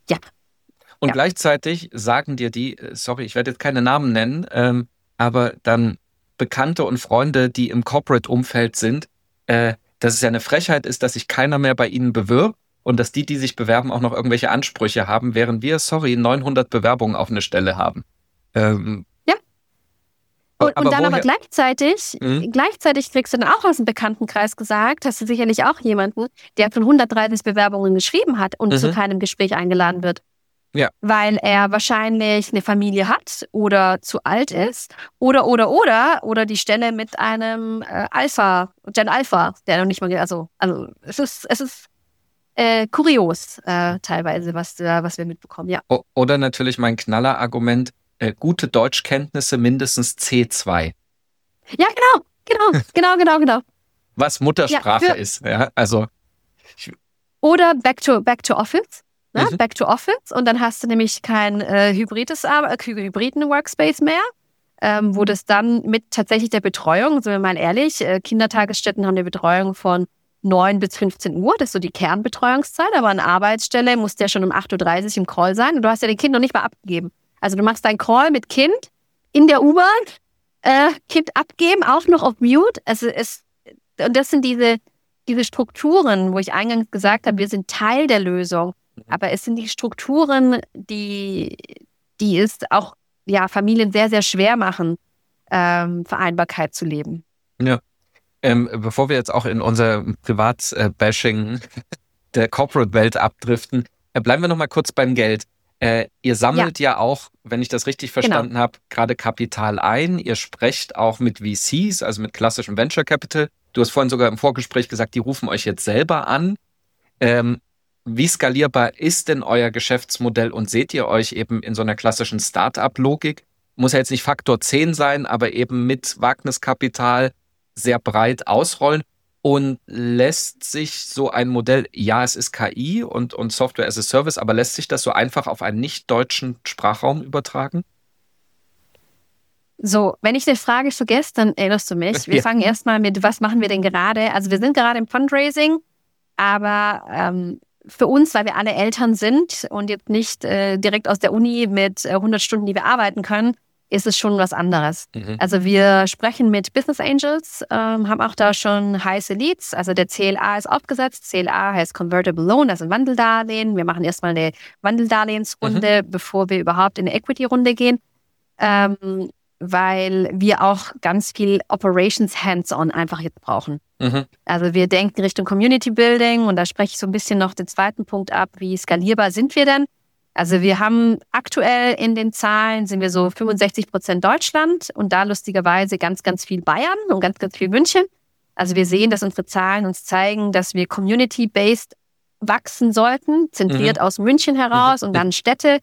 Ja. Und gleichzeitig sagen dir die, sorry, ich werde jetzt keine Namen nennen, aber dann Bekannte und Freunde, die im Corporate-Umfeld sind, dass es ja eine Frechheit ist, dass sich keiner mehr bei ihnen bewirbt und dass die sich bewerben, auch noch irgendwelche Ansprüche haben, während wir, 900 Bewerbungen auf eine Stelle haben. Ja. Aber gleichzeitig kriegst du dann auch aus dem Bekanntenkreis gesagt, hast du sicherlich auch jemanden, der von 130 Bewerbungen geschrieben hat und zu keinem Gespräch eingeladen wird. Ja. Weil er wahrscheinlich eine Familie hat oder zu alt ist oder die Stelle mit einem Gen Alpha, der noch nicht mal, also es ist kurios teilweise, was wir mitbekommen, ja. Oder natürlich mein Knallerargument, gute Deutschkenntnisse mindestens C2. Ja, genau. Was Muttersprache ist, ja, also. Oder back to Office. Ne? Back to Office und dann hast du nämlich kein hybriden Workspace mehr, wo das dann mit tatsächlich der Betreuung, sind wir mal ehrlich, Kindertagesstätten haben eine Betreuung von 9 bis 15 Uhr, das ist so die Kernbetreuungszeit, aber an Arbeitsstelle muss der schon um 8.30 Uhr im Call sein und du hast ja den Kind noch nicht mal abgegeben. Also du machst deinen Call mit Kind in der U-Bahn, Kind abgeben, auch noch auf Mute. Und das sind diese Strukturen, wo ich eingangs gesagt habe, wir sind Teil der Lösung. Aber es sind die Strukturen, die es auch Familien sehr, sehr schwer machen, Vereinbarkeit zu leben. Ja. Bevor wir jetzt auch in unser Privat-Bashing der Corporate-Welt abdriften, bleiben wir noch mal kurz beim Geld. Ihr sammelt ja auch, wenn ich das richtig verstanden habe, gerade Kapital ein. Ihr sprecht auch mit VCs, also mit klassischem Venture Capital. Du hast vorhin sogar im Vorgespräch gesagt, die rufen euch jetzt selber an. Wie skalierbar ist denn euer Geschäftsmodell und seht ihr euch eben in so einer klassischen Start-up-Logik? Muss ja jetzt nicht Faktor 10 sein, aber eben mit Wagniskapital sehr breit ausrollen. Und lässt sich so ein Modell, ja, es ist KI und Software as a Service, aber lässt sich das so einfach auf einen nicht-deutschen Sprachraum übertragen? So, wenn ich eine Frage vergesse, dann erinnerst du mich. Wir fangen erstmal mit, was machen wir denn gerade? Also wir sind gerade im Fundraising, aber für uns, weil wir alle Eltern sind und jetzt nicht direkt aus der Uni mit 100 Stunden, die wir arbeiten können, ist es schon was anderes. Also wir sprechen mit Business Angels, haben auch da schon heiße Leads. Also der CLA ist aufgesetzt. CLA heißt Convertible Loan, also ein Wandeldarlehen. Wir machen erstmal eine Wandeldarlehensrunde, bevor wir überhaupt in eine Equity-Runde gehen, weil wir auch ganz viel Operations Hands-on einfach jetzt brauchen. Also wir denken Richtung Community Building und da spreche ich so ein bisschen noch den zweiten Punkt ab, wie skalierbar sind wir denn? Also wir haben aktuell in den Zahlen sind wir so 65% Deutschland und da lustigerweise ganz, ganz viel Bayern und ganz, ganz viel München. Also wir sehen, dass unsere Zahlen uns zeigen, dass wir community-based wachsen sollten, zentriert aus München heraus und dann Städte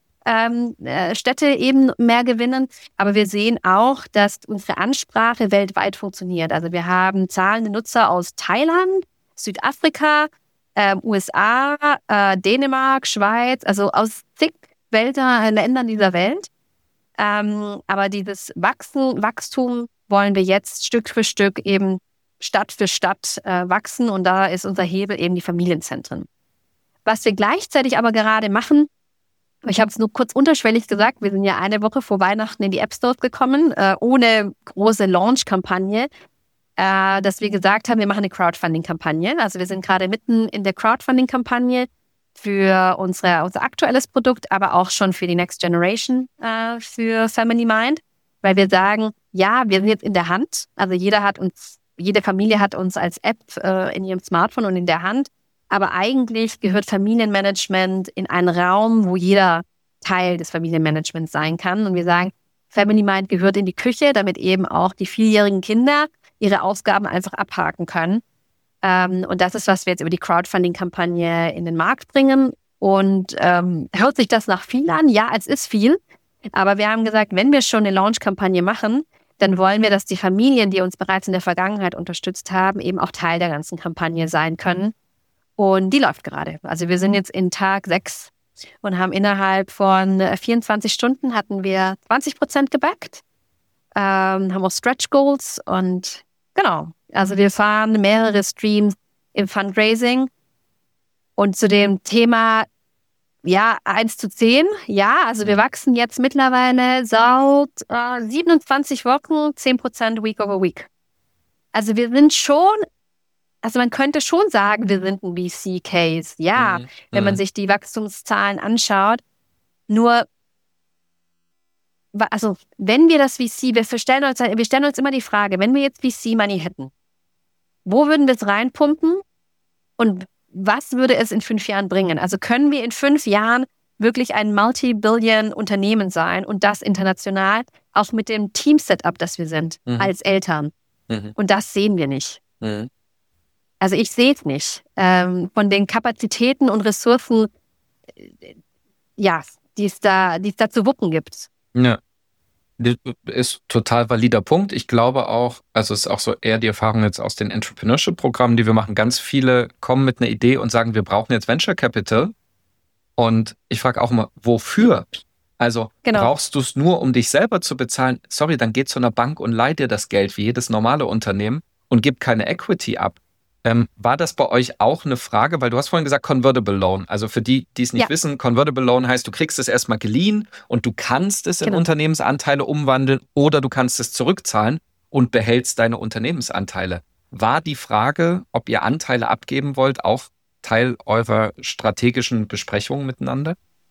eben mehr gewinnen. Aber wir sehen auch, dass unsere Ansprache weltweit funktioniert. Also wir haben zahlende Nutzer aus Thailand, Südafrika, USA, Dänemark, Schweiz, also aus zig Ländern dieser Welt. Aber dieses Wachstum wollen wir jetzt Stück für Stück eben Stadt für Stadt wachsen und da ist unser Hebel eben die Familienzentren. Was wir gleichzeitig aber gerade machen, ich habe es nur kurz unterschwellig gesagt, wir sind ja eine Woche vor Weihnachten in die App Stores gekommen, ohne große Launch-Kampagne, dass wir gesagt haben, wir machen eine Crowdfunding-Kampagne. Also wir sind gerade mitten in der Crowdfunding-Kampagne für unser aktuelles Produkt, aber auch schon für die Next Generation für Family Mind, weil wir sagen, ja, wir sind jetzt in der Hand. Also jede Familie hat uns als App in ihrem Smartphone und in der Hand. Aber eigentlich gehört Familienmanagement in einen Raum, wo jeder Teil des Familienmanagements sein kann. Und wir sagen, Family Mind gehört in die Küche, damit eben auch die 4-jährigen Kinder ihre Aufgaben einfach abhaken können. Und das ist, was wir jetzt über die Crowdfunding-Kampagne in den Markt bringen. Und hört sich das nach viel an? Ja, es ist viel. Aber wir haben gesagt, wenn wir schon eine Launch-Kampagne machen, dann wollen wir, dass die Familien, die uns bereits in der Vergangenheit unterstützt haben, eben auch Teil der ganzen Kampagne sein können. Und die läuft gerade. Also wir sind jetzt in Tag 6 und haben innerhalb von 24 Stunden hatten wir 20% gebackt, haben auch Stretch Goals und genau. Also wir fahren mehrere Streams im Fundraising und zu dem Thema, Ja, 1:10. Ja, also wir wachsen jetzt mittlerweile seit 27 Wochen 10% Week over Week. Also wir sind schon, also man könnte schon sagen, wir sind ein VC-Case. Ja, wenn man sich die Wachstumszahlen anschaut. Nur, also wir stellen uns immer die Frage, wenn wir jetzt VC-Money hätten, wo würden wir es reinpumpen und was würde es in 5 Jahren bringen? Also können wir in 5 Jahren wirklich ein Multi-Billion-Unternehmen sein und das international, auch mit dem Team-Setup, das wir sind, als Eltern. Und das sehen wir nicht. Also ich sehe es nicht. Von den Kapazitäten und Ressourcen, die es da zu wuppen gibt. Ja. Ist total valider Punkt. Ich glaube auch, also es ist auch so eher die Erfahrung jetzt aus den Entrepreneurship-Programmen, die wir machen. Ganz viele kommen mit einer Idee und sagen, wir brauchen jetzt Venture Capital. Und ich frage auch immer, wofür? Also brauchst du es nur, um dich selber zu bezahlen? Sorry, dann geh zu einer Bank und leih dir das Geld wie jedes normale Unternehmen und gib keine Equity ab. War das bei euch auch eine Frage? Weil du hast vorhin gesagt Convertible Loan. Also für die, die es nicht wissen, Convertible Loan heißt, du kriegst es erstmal geliehen und du kannst es in Unternehmensanteile umwandeln oder du kannst es zurückzahlen und behältst deine Unternehmensanteile. War die Frage, ob ihr Anteile abgeben wollt, auch Teil eurer strategischen Besprechungen miteinander?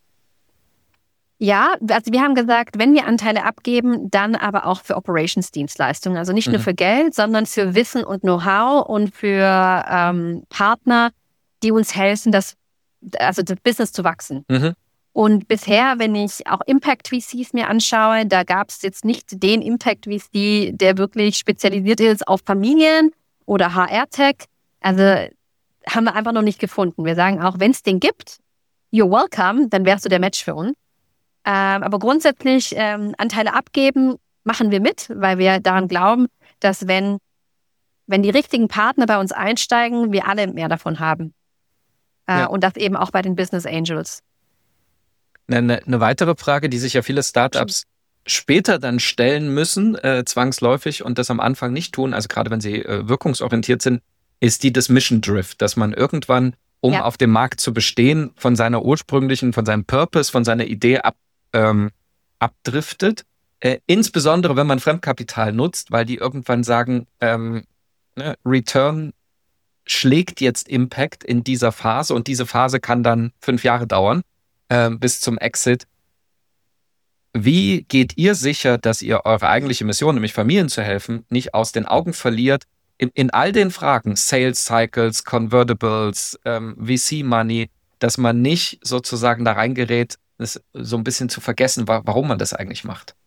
Ja, also wir haben gesagt, wenn wir Anteile abgeben, dann aber auch für Operations-Dienstleistungen. Also nicht nur für Geld, sondern für Wissen und Know-how und für Partner, die uns helfen, das Business zu wachsen. Und bisher, wenn ich auch Impact-VCs mir anschaue, da gab es jetzt nicht den Impact-VC, der wirklich spezialisiert ist auf Familien oder HR-Tech. Also haben wir einfach noch nicht gefunden. Wir sagen auch, wenn es den gibt, you're welcome, dann wärst du der Match für uns. Aber grundsätzlich Anteile abgeben machen wir mit, weil wir daran glauben, dass wenn die richtigen Partner bei uns einsteigen, wir alle mehr davon haben. Und das eben auch bei den Business Angels. Eine weitere Frage, die sich ja viele Startups später dann stellen müssen, zwangsläufig und das am Anfang nicht tun, also gerade wenn sie wirkungsorientiert sind, ist die des Mission Drift, dass man irgendwann, um auf dem Markt zu bestehen, von seinem Purpose, von seiner Idee abdriftet. Insbesondere, wenn man Fremdkapital nutzt, weil die irgendwann sagen, Return schlägt jetzt Impact in dieser Phase und diese Phase kann dann 5 Jahre dauern bis zum Exit. Wie geht ihr sicher, dass ihr eure eigentliche Mission, nämlich Familien zu helfen, nicht aus den Augen verliert in all den Fragen, Sales Cycles, Convertibles, VC Money, dass man nicht sozusagen da reingerät, das so ein bisschen zu vergessen, warum man das eigentlich macht?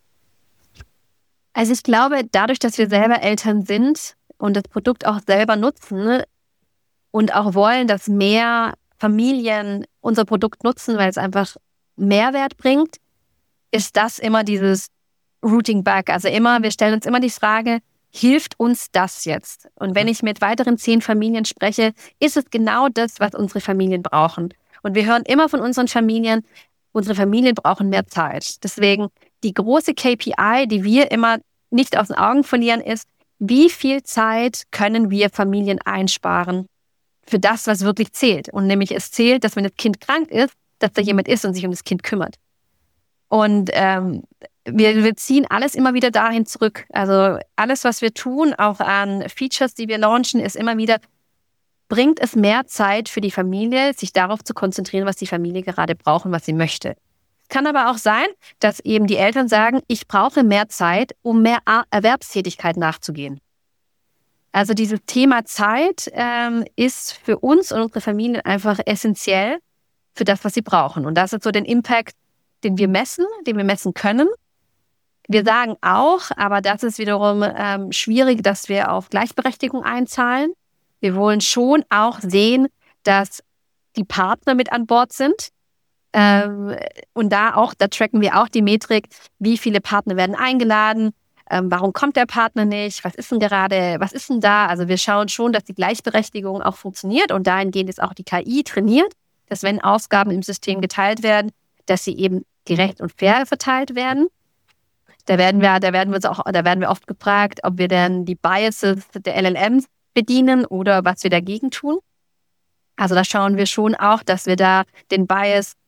Also ich glaube, dadurch, dass wir selber Eltern sind und das Produkt auch selber nutzen und auch wollen, dass mehr Familien unser Produkt nutzen, weil es einfach Mehrwert bringt, ist das immer dieses Rooting back. Also wir stellen uns immer die Frage, hilft uns das jetzt? Und wenn ich mit weiteren 10 Familien spreche, ist es genau das, was unsere Familien brauchen. Und wir hören immer von unseren Familien, unsere Familien brauchen mehr Zeit. Deswegen die große KPI, die wir immer nicht aus den Augen verlieren, ist, wie viel Zeit können wir Familien einsparen für das, was wirklich zählt. Und nämlich es zählt, dass wenn das Kind krank ist, dass da jemand ist und sich um das Kind kümmert. Und wir ziehen alles immer wieder dahin zurück. Also alles, was wir tun, auch an Features, die wir launchen, ist immer wieder, bringt es mehr Zeit für die Familie, sich darauf zu konzentrieren, was die Familie gerade braucht und was sie möchte. Es kann aber auch sein, dass eben die Eltern sagen, ich brauche mehr Zeit, um mehr Erwerbstätigkeit nachzugehen. Also dieses Thema Zeit ist für uns und unsere Familien einfach essentiell für das, was sie brauchen. Und das ist so den Impact, den wir messen können. Wir sagen auch, aber das ist wiederum schwierig, dass wir auf Gleichberechtigung einzahlen. Wir wollen schon auch sehen, dass die Partner mit an Bord sind. Und da tracken wir auch die Metrik, wie viele Partner werden eingeladen, warum kommt der Partner nicht, was ist denn da? Also wir schauen schon, dass die Gleichberechtigung auch funktioniert und dahingehend ist auch die KI trainiert, dass wenn Aufgaben im System geteilt werden, dass sie eben gerecht und fair verteilt werden. Da werden wir oft gefragt, ob wir denn die Biases der LLMs bedienen oder was wir dagegen tun. Also da schauen wir schon auch, dass wir da den Bias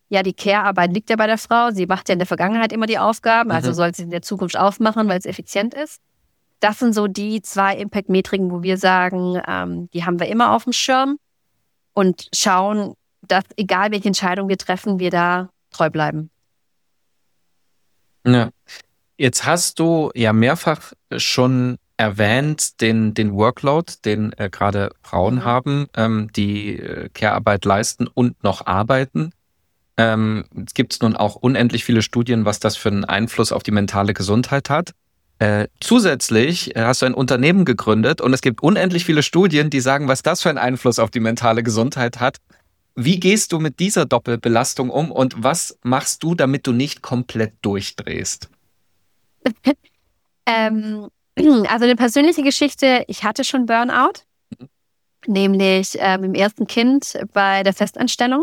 ja, die Care-Arbeit liegt ja bei der Frau. Sie macht ja in der Vergangenheit immer die Aufgaben, also soll sie in der Zukunft aufmachen, weil es effizient ist. Das sind so die 2 Impact-Metriken, wo wir sagen, die haben wir immer auf dem Schirm und schauen, dass egal welche Entscheidung wir treffen, wir da treu bleiben. Ja. Jetzt hast du ja mehrfach schon erwähnt, den Workload, den gerade Frauen haben, die Care-Arbeit leisten und noch arbeiten. Es gibt nun auch unendlich viele Studien, was das für einen Einfluss auf die mentale Gesundheit hat. Zusätzlich hast du ein Unternehmen gegründet und es gibt unendlich viele Studien, die sagen, was das für einen Einfluss auf die mentale Gesundheit hat. Wie gehst du mit dieser Doppelbelastung um und was machst du, damit du nicht komplett durchdrehst? Also eine persönliche Geschichte, ich hatte schon Burnout, nämlich im ersten Kind bei der Festanstellung,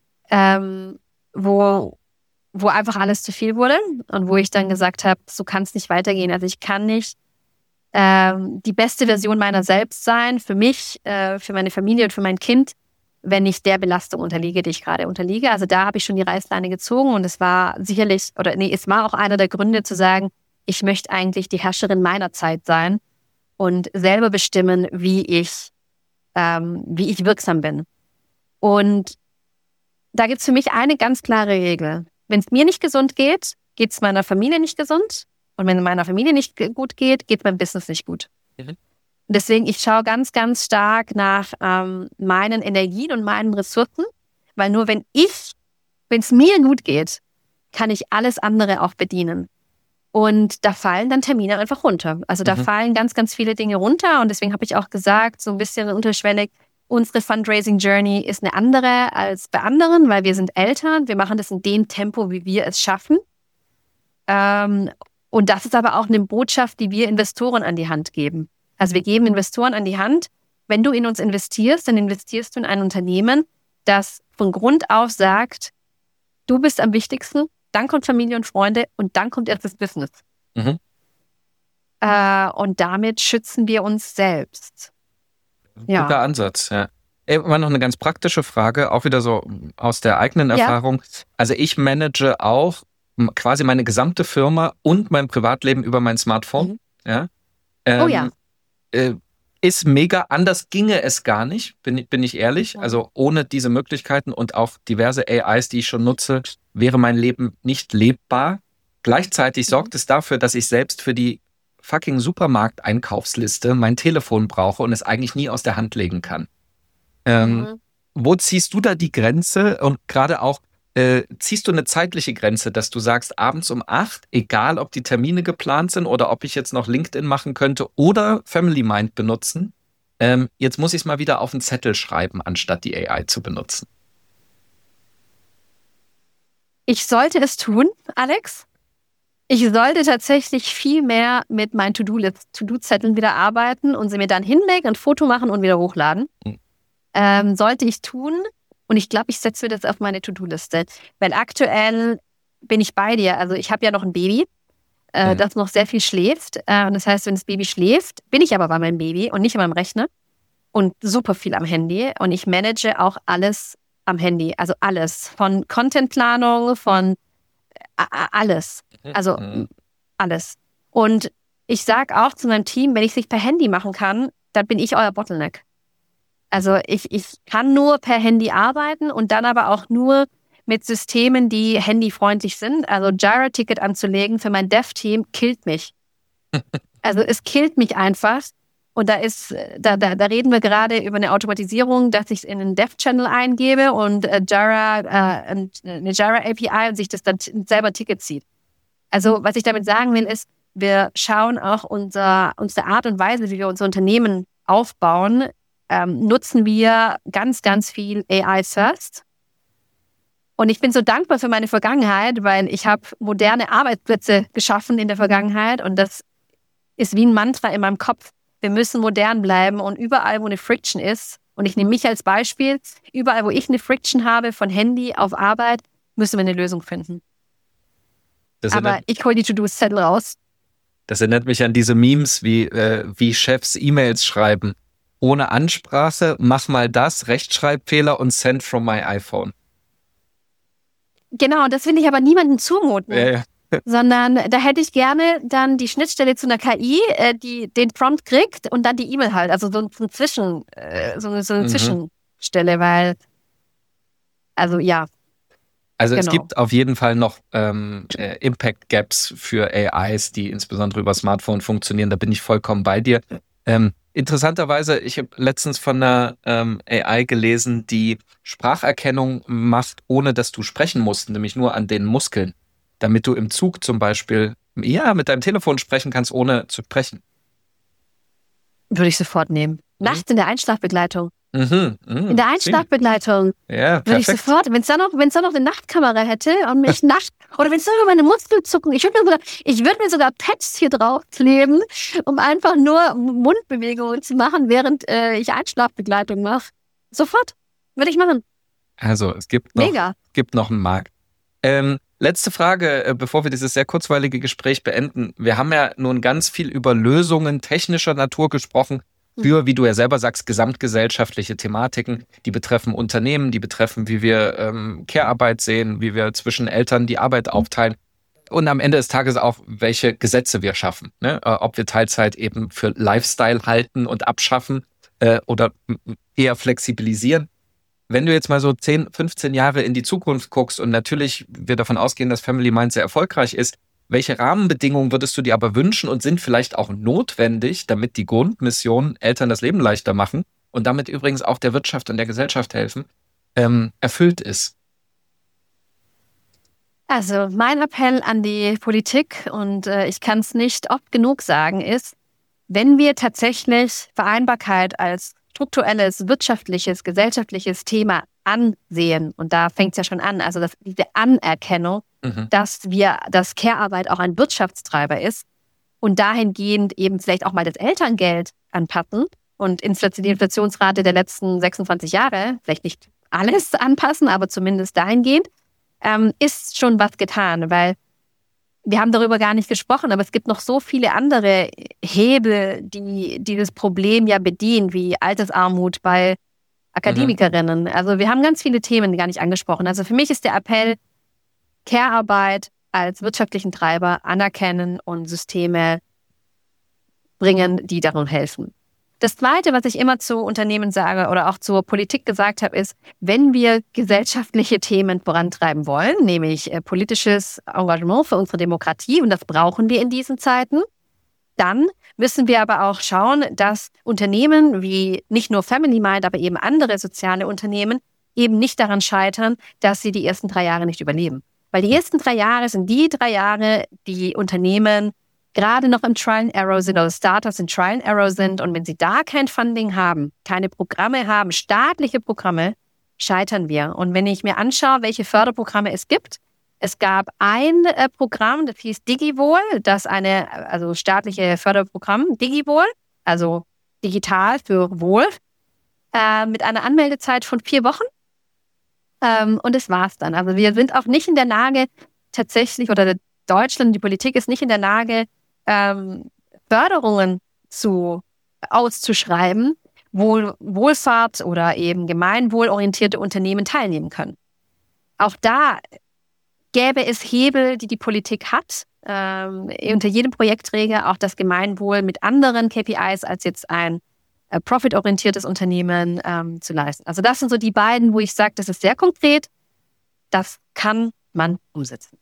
wo einfach alles zu viel wurde und wo ich dann gesagt habe, so kann es nicht weitergehen. Also ich kann nicht die beste Version meiner selbst sein, für mich, für meine Familie und für mein Kind, wenn ich der Belastung unterliege, die ich gerade unterliege. Also da habe ich schon die Reißleine gezogen und es war sicherlich, es war auch einer der Gründe zu sagen, ich möchte eigentlich die Herrscherin meiner Zeit sein und selber bestimmen, wie ich wirksam bin. Und da gibt es für mich eine ganz klare Regel. Wenn es mir nicht gesund geht, geht es meiner Familie nicht gesund. Und wenn es meiner Familie nicht gut geht, geht meinem Business nicht gut. Deswegen, ich schaue ganz, ganz stark nach meinen Energien und meinen Ressourcen, weil nur wenn es mir gut geht, kann ich alles andere auch bedienen. Und da fallen dann Termine einfach runter. Also da fallen ganz, ganz viele Dinge runter und deswegen habe ich auch gesagt, so ein bisschen unterschwellig, unsere Fundraising-Journey ist eine andere als bei anderen, weil wir sind Eltern, wir machen das in dem Tempo, wie wir es schaffen. Und das ist aber auch eine Botschaft, die wir Investoren an die Hand geben. Also wir geben Investoren an die Hand, wenn du in uns investierst, dann investierst du in ein Unternehmen, das von Grund auf sagt, du bist am wichtigsten, dann kommt Familie und Freunde und dann kommt erst das Business. Und damit schützen wir uns selbst. Ja. Guter Ansatz, ja. Immer noch eine ganz praktische Frage, auch wieder so aus der eigenen Erfahrung. Also ich manage auch quasi meine gesamte Firma und mein Privatleben über mein Smartphone. Ja. Ist mega, anders ginge es gar nicht, bin ich ehrlich. Also ohne diese Möglichkeiten und auch diverse AIs, die ich schon nutze, wäre mein Leben nicht lebbar. Gleichzeitig sorgt es dafür, dass ich selbst für die fucking Supermarkteinkaufsliste mein Telefon brauche und es eigentlich nie aus der Hand legen kann. Wo ziehst du da die Grenze und gerade auch, ziehst du eine zeitliche Grenze, dass du sagst, abends um 8, egal ob die Termine geplant sind oder ob ich jetzt noch LinkedIn machen könnte oder Family Mind benutzen, jetzt muss ich es mal wieder auf einen Zettel schreiben, anstatt die AI zu benutzen? Ich sollte es tun, Alex. Ich sollte tatsächlich viel mehr mit meinen To-Do-Zetteln wieder arbeiten und sie mir dann hinlegen, ein Foto machen und wieder hochladen. Sollte ich tun. Und ich glaube, ich setze mir das auf meine To-Do-Liste. Weil aktuell bin ich bei dir. Also ich habe ja noch ein Baby, das noch sehr viel schläft. Das heißt, wenn das Baby schläft, bin ich aber bei meinem Baby und nicht an meinem Rechner. Und super viel am Handy. Und ich manage auch alles am Handy. Also alles. Von Contentplanung, von alles. Also alles. Und ich sage auch zu meinem Team, wenn ich es nicht per Handy machen kann, dann bin ich euer Bottleneck. Also ich kann nur per Handy arbeiten und dann aber auch nur mit Systemen, die handyfreundlich sind. Also Jira-Ticket anzulegen für mein Dev-Team killt mich. Also es killt mich einfach. Und da reden wir gerade über eine Automatisierung, dass ich es in einen Dev-Channel eingebe und eine Jira-API und sich das dann selber Ticket zieht. Also was ich damit sagen will, ist, wir schauen auch unsere Art und Weise, wie wir unser Unternehmen aufbauen, nutzen wir ganz, ganz viel AI first. Und ich bin so dankbar für meine Vergangenheit, weil ich habe moderne Arbeitsplätze geschaffen in der Vergangenheit und das ist wie ein Mantra in meinem Kopf. Wir müssen modern bleiben und überall, wo eine Friction ist, und ich nehme mich als Beispiel, überall, wo ich eine Friction habe, von Handy auf Arbeit, müssen wir eine Lösung finden. Aber ich hole die To-Do-Zettel raus. Das erinnert mich an diese Memes, wie Chefs E-Mails schreiben. Ohne Ansprache, mach mal das, Rechtschreibfehler und send from my iPhone. Genau, das will ich aber niemandem zumuten. Ja. Sondern da hätte ich gerne dann die Schnittstelle zu einer KI, die den Prompt kriegt und dann die E-Mail halt. Also so eine Zwischenstelle, weil, also ja. Also es gibt auf jeden Fall noch Impact Gaps für AIs, die insbesondere über Smartphone funktionieren. Da bin ich vollkommen bei dir. Interessanterweise, ich habe letztens von einer AI gelesen, die Spracherkennung macht, ohne dass du sprechen musst, nämlich nur an den Muskeln, damit du im Zug zum Beispiel mit deinem Telefon sprechen kannst, ohne zu sprechen. Würde ich sofort nehmen. Nachts in der Einschlafbegleitung. In der Einschlafbegleitung würde ich sofort, wenn es da noch eine Nachtkamera hätte und mich oder wenn es nur meine Muskeln zucken, ich würde mir sogar Pads hier draufkleben, um einfach nur Mundbewegungen zu machen, während ich Einschlafbegleitung mache. Sofort. Würde ich machen. Also es gibt noch einen Markt. Letzte Frage, bevor wir dieses sehr kurzweilige Gespräch beenden. Wir haben ja nun ganz viel über Lösungen technischer Natur gesprochen, für, wie du ja selber sagst, gesamtgesellschaftliche Thematiken, die betreffen Unternehmen, die betreffen, wie wir Care-Arbeit sehen, wie wir zwischen Eltern die Arbeit aufteilen und am Ende des Tages auch, welche Gesetze wir schaffen. Ne? Ob wir Teilzeit eben für Lifestyle halten und abschaffen oder eher flexibilisieren. Wenn du jetzt mal so 10, 15 Jahre in die Zukunft guckst und natürlich wir davon ausgehen, dass Family Mind sehr erfolgreich ist, welche Rahmenbedingungen würdest du dir aber wünschen und sind vielleicht auch notwendig, damit die Grundmission Eltern das Leben leichter machen und damit übrigens auch der Wirtschaft und der Gesellschaft helfen, erfüllt ist? Also mein Appell an die Politik, und ich kann es nicht oft genug sagen, ist, wenn wir tatsächlich Vereinbarkeit als strukturelles, wirtschaftliches, gesellschaftliches Thema ansehen, und da fängt es ja schon an, also diese Anerkennung, dass Care-Arbeit auch ein Wirtschaftstreiber ist und dahingehend eben vielleicht auch mal das Elterngeld anpassen und die Inflationsrate der letzten 26 Jahre, vielleicht nicht alles anpassen, aber zumindest dahingehend, ist schon was getan, weil wir haben darüber gar nicht gesprochen, aber es gibt noch so viele andere Hebel, die dieses Problem ja bedienen, wie Altersarmut bei Akademikerinnen. Also wir haben ganz viele Themen gar nicht angesprochen. Also für mich ist der Appell, Care-Arbeit als wirtschaftlichen Treiber anerkennen und Systeme bringen, die darum helfen. Das Zweite, was ich immer zu Unternehmen sage oder auch zur Politik gesagt habe, ist, wenn wir gesellschaftliche Themen vorantreiben wollen, nämlich politisches Engagement für unsere Demokratie, und das brauchen wir in diesen Zeiten, dann müssen wir aber auch schauen, dass Unternehmen wie nicht nur Family Mind, aber eben andere soziale Unternehmen eben nicht daran scheitern, dass sie die ersten 3 Jahre nicht überleben. Weil die ersten 3 Jahre sind die 3 Jahre, die Unternehmen gerade noch im Trial and Error sind oder Startups in Trial and Error sind. Und wenn sie da kein Funding haben, keine Programme haben, staatliche Programme, scheitern wir. Und wenn ich mir anschaue, welche Förderprogramme es gibt, es gab ein Programm, das hieß DigiWohl, also staatliche Förderprogramm, DigiWohl, also digital für Wohl, mit einer Anmeldezeit von 4 Wochen. Und das war's dann. Also wir sind auch nicht in der Lage, tatsächlich, oder Deutschland, die Politik ist nicht in der Lage, Förderungen auszuschreiben, wo Wohlfahrt oder eben gemeinwohlorientierte Unternehmen teilnehmen können. Auch da gäbe es Hebel, die Politik hat, unter jedem Projektträger auch das Gemeinwohl mit anderen KPIs als jetzt ein profitorientiertes Unternehmen zu leisten. Also das sind so die beiden, wo ich sage, das ist sehr konkret, das kann man umsetzen.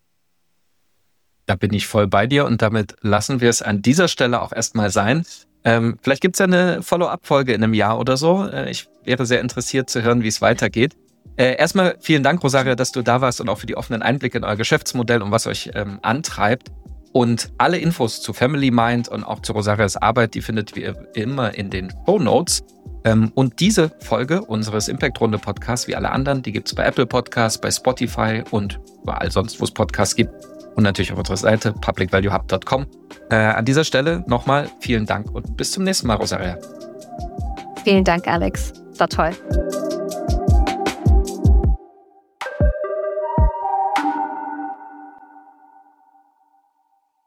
Da bin ich voll bei dir und damit lassen wir es an dieser Stelle auch erstmal sein. Vielleicht gibt es ja eine Follow-up-Folge in einem Jahr oder so. Ich wäre sehr interessiert zu hören, wie es weitergeht. Erstmal vielen Dank, Rosaria, dass du da warst und auch für die offenen Einblicke in euer Geschäftsmodell und was euch antreibt. Und alle Infos zu Family Mind und auch zu Rosarias Arbeit, die findet ihr immer in den Shownotes. Und diese Folge unseres Impact-Runde-Podcasts, wie alle anderen, die gibt es bei Apple Podcasts, bei Spotify und überall sonst, wo es Podcasts gibt. Und natürlich auf unserer Seite publicvaluehub.com. An dieser Stelle nochmal vielen Dank und bis zum nächsten Mal, Rosaria. Vielen Dank, Alex. War toll.